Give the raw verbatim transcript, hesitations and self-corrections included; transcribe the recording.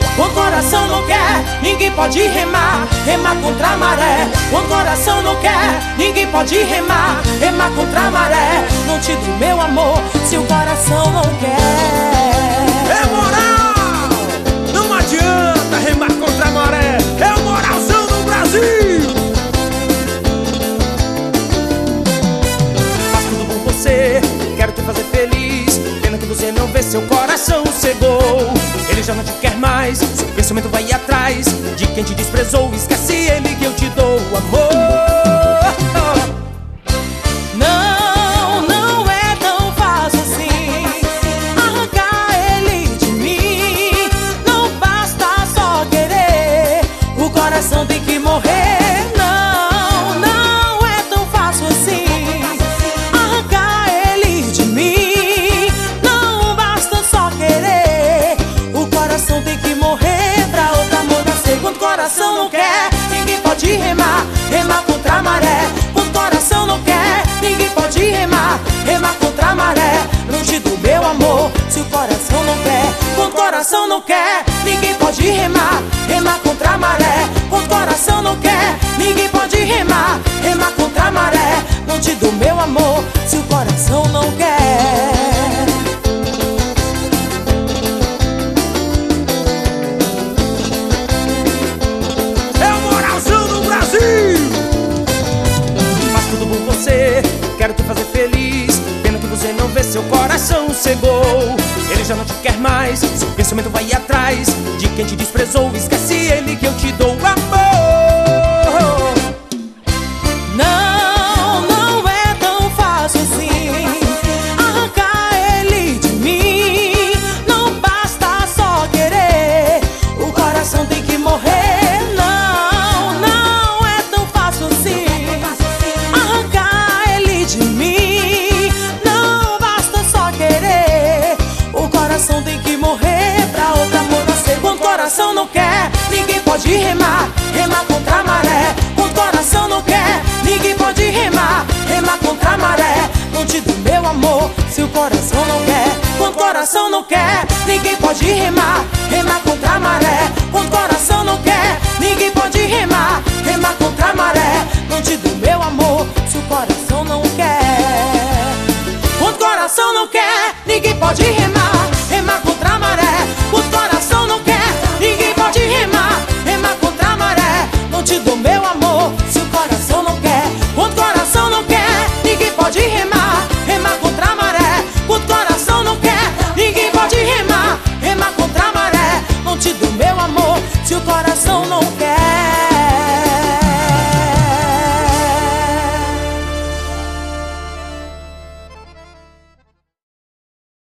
quando o coração não quer, ninguém pode remar, remar contra a maré. Quando o coração não quer, ninguém pode remar, remar contra a maré. Não te dou meu amor se o coração não quer. É moral! Não adianta remar contra a maré. É o moralzão do Brasil. Faço tudo por você, quero te fazer feliz. Pena que você não vê, seu coração cegou. Ele já não te quer mais, seu pensamento vai atrás de quem te desprezou. Esquece ele que eu te dou amor. Não, não é tão fácil assim arrancar ele de mim. Não basta só querer, o coração tem que morrer. Não, não é tão fácil assim arrancar ele de mim. Não basta só querer, o coração tem que morrer pra outro amor nascer. Quando o coração não quer, ninguém pode remar, remar contra a maré. Quando o coração não quer, ninguém pode remar, remar contra a maré. Não te dou meu amor se o coração não quer. Quando o coração não quer, ninguém pode remar, remar contra a maré. Quando o coração não quer, ninguém pode remar, remar contra a maré. Não te dou meu amor se o coração não quer. É o moralzão do Brasil. Faço tudo por você, quero te fazer feliz. Pena que você não vê, seu coração cegou. Ele já não te quer mais, seu pensamento vai atrás de quem te desprezou. Esquece ele que eu te dou amor. Não, não é tão fácil assim arrancar ele de mim. Não basta só querer, o coração tem que morrer. Não, não é tão fácil assim arrancar ele de mim. Não basta só querer, o coração tem que morrer pra outro amor nascer. Quando o coração não quer, ninguém pode remar, remar contra a maré. Quando o coração não quer, ninguém pode remar, remar contra a maré. Não te dou meu amor se o coração não quer. Quando o coração não quer, ninguém pode remar, remar contra a maré. Quando o coração não quer, ninguém pode remar, remar contra a maré. Não te dou meu amor se o coração não quer. Quando o coração não quer, ninguém pode remar, remar contra a maré. Quando o coração não quer, ninguém pode remar, remar contra a maré. Não te dou meu amor se o coração não quer. Quando o coração não quer, ninguém pode remar, remar contra a maré. Quando o coração não quer, ninguém pode remar, remar contra a maré. Não te dou meu amor se o coração